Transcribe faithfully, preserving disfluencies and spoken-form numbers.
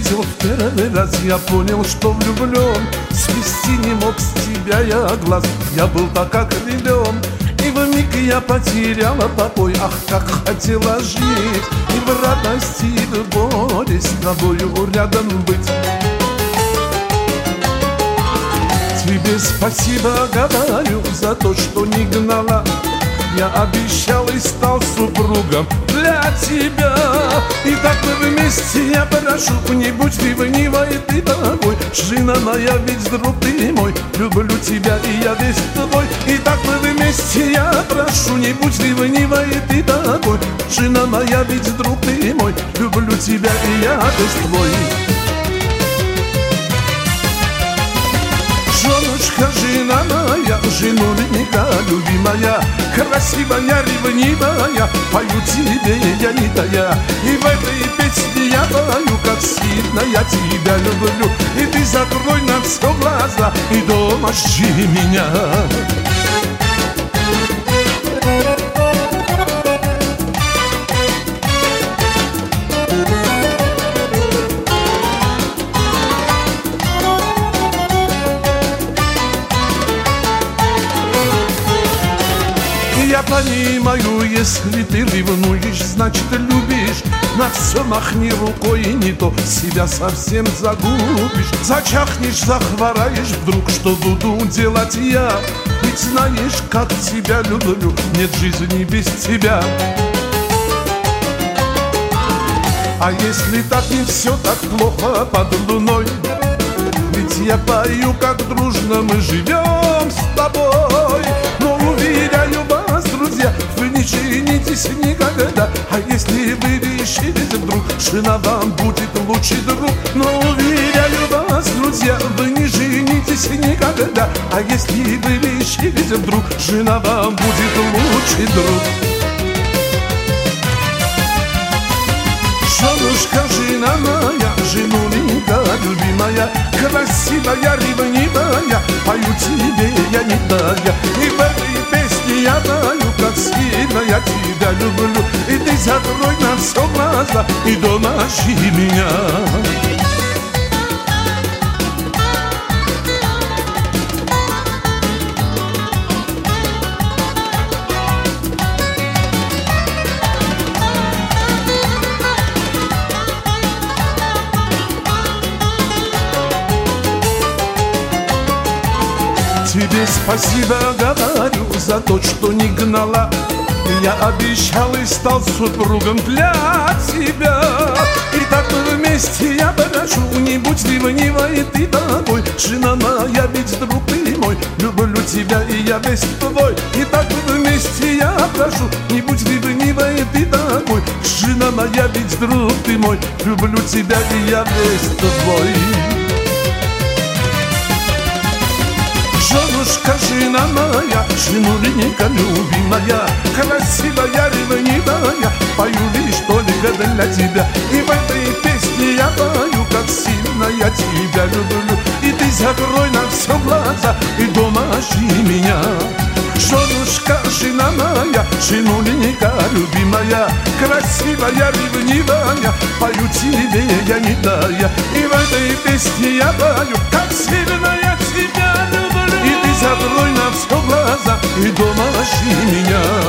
встретил в первый раз, я понял, что влюблен. Свести не мог с тебя я глаз, я был так окрылен. И вмиг я потеряла покой, ах, как хотела жить. И в радости, и в боли с тобою рядом быть. Тебе спасибо говорю за то, что не гнала. Я обещал и стал супругом для тебя. И так мы вместе, я прошу, не будь ревнивой ты тобой. Жена моя, ведь друг ты мой, люблю тебя и я весь твой. И так мы вместе, я прошу, не будь ревнивой ты тобой. Жена моя, ведь друг ты мой, люблю тебя и я весь твой. Женушка, жена моя, женулечка любимая, красивая, ревнивая, пою тебе я не тая. И в этой песне я пою, как сильно я тебя люблю. И ты закрой на все глаза и дома жди меня. Я понимаю, если ты ревнуешь, значит любишь. На все махни рукой, и не то себя совсем загубишь. Зачахнешь, захвораешь вдруг, что буду делать я? Ведь знаешь, как тебя люблю, нет жизни без тебя. А если так не все так плохо под луной, ведь я пою, как дружно мы живем с тобой. Но уверяю вас, друзья, вы не женитесь никогда. А если вы решите вдруг, жена вам будет лучший друг. Но уверяю вас, друзья, вы не женитесь никогда. А если вы решите вдруг, жена вам будет лучший друг. Женушка, жена моя, женуленька любимая, красивая, ревнивая, пою тебе я не тая. И в этой песне я пою, как сильно я тебя люблю. И ты закрой на все глаза и дома жди меня. Тебе спасибо говорю за то, что не гнала. Я обещал и стал супругом для тебя. И так вместе я прошу, не будь ревнивой ты тобой. Жена моя, ведь друг ты мой, люблю тебя и я весь твой. И так вместе я прошу, не будь ревнивой ты тобой. Жена моя, ведь друг ты мой, люблю тебя и я весь твой. Женушка, жена моя, женуленька любимая, красивая, ревнивая, пою лишь только для тебя. И в этой песне я пою, как сильно я тебя люблю. И ты закрой на все глаза и дома жди меня. Женушка, жена моя, женуленька любимая, красивая, ревнивая, пою тебе я не тая. И в этой песне я пою, как сильно я тебя люблю. И ты закрой на все глаза и дома жди меня.